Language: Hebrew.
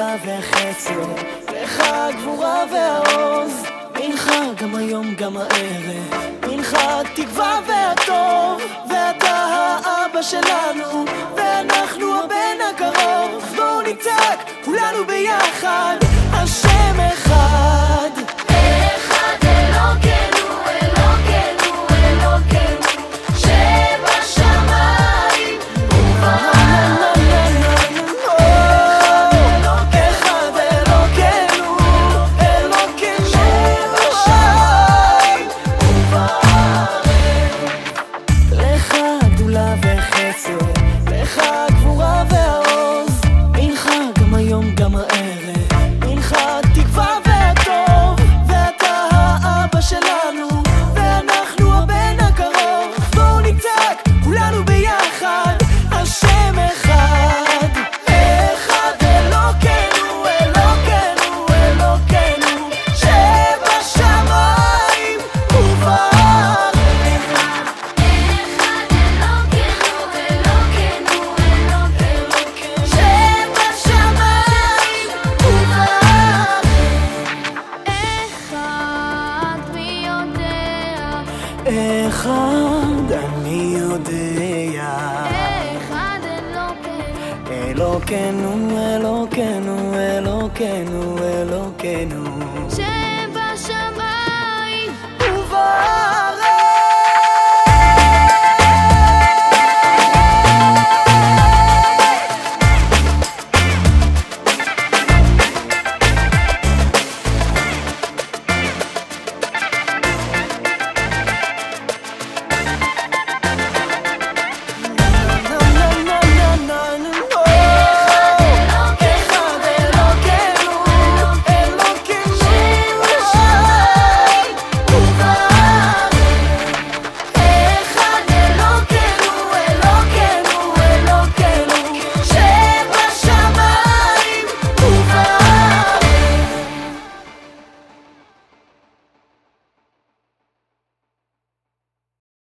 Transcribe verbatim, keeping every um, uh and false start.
גדולה וחסד, לך הגבורה והעוז. מנחה גם היום גם הערב, מנחה התקווה והטוב. ואתה האבא שלנו ואנחנו הבן הקרוב. בואו נצעק כולנו ביחד, השם אחד. אחד אלוקינו, אלוקינו, אלוקינו שבשמיים ובארץ. אחד אלוקינו, אלוקינו שבשמיים ובארץ. לך גדולה וחסד, לך הגבורה והעוז. מנחה גם היום גם הערב, מנחה התקווה והטוב. ואתה האבא שלנו ואנחנו הבן הקרוב. בואו נצעק כולנו ביחד, השם אחד. אחד אלוקינו, אלוקינו, אלוקינו שבשמיים ובארץ. אחד אלוקינו, אלוקינו, אלוקינו שבשמיים ובארץ. אחד מי יודע, אחד אני יודע, אחד אלוקינו, אלוקינו, אלוקינו, אלוקינו, אלוקינו